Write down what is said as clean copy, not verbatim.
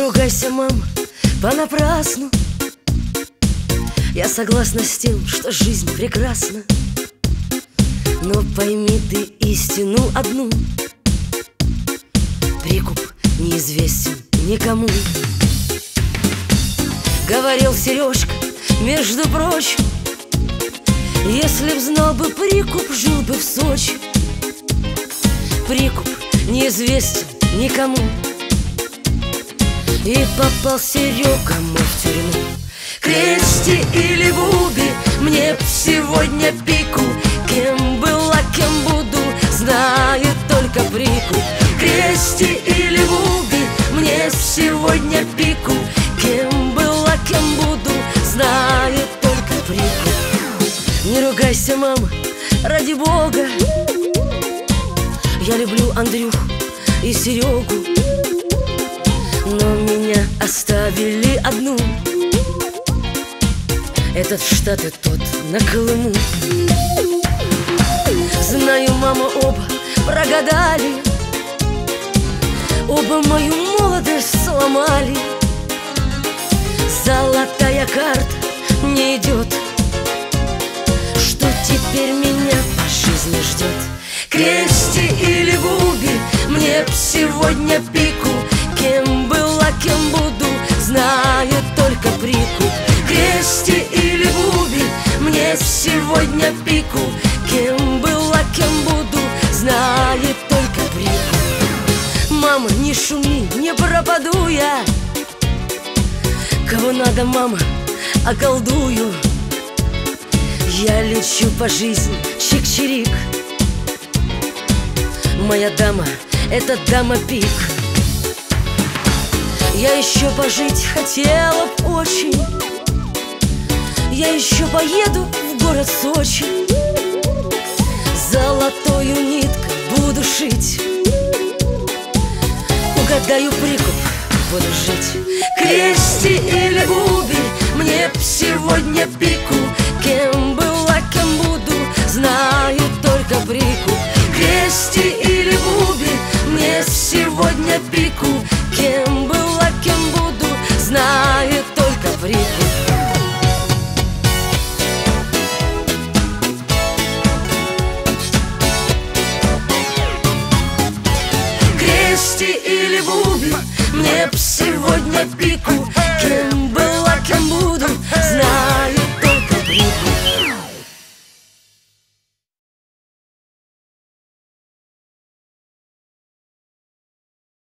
ругайся, мам, понапрасну. Я согласна с тем, что жизнь прекрасна. Но пойми ты истину одну: прикуп неизвестен никому. Говорил Сережка, между прочим, если б знал бы прикуп, жил бы в Сочи. Прикуп неизвестен никому. И попал Серега мой в тюрьму. Крести или Буби, мне б сегодня пику. Кем была, кем буду, знает только прикуп. Крести или Буби, мне сегодня пику. Кем была, кем буду, знает только прикуп. Не ругайся, мама, ради Бога. Я люблю Андрюху и Серегу, но меня оставили одну. Этот в Штаты, тот на Колыму. Знаю, мама, оба прогадали, оба мою молодость сломали. Золотая карта не идет. Что теперь меня по жизни ждет? Крести или Буби, мне б сегодня пику. Кем была, кем буду, знает только прикуп. Крести или Буби, мне сегодня пику. Кем была, кем буду, знает только прикуп. Мама, не шуми, не пропаду я. Кого надо, мама, околдую. Я лечу по жизни, чик-чирик. Моя дама — это дама пик. Я еще пожить хотела б очень. Я еще поеду в город Сочи. Золотою ниткой буду шить. Угадаю прикуп, буду жить. Крести или Буби, мне б сегодня пику. Кем была, кем буду, знаю только прикуп. Крести или Буби, мне сегодня пику. Кем была, кем буду, знает только прикуп. Крести или Буби, мне б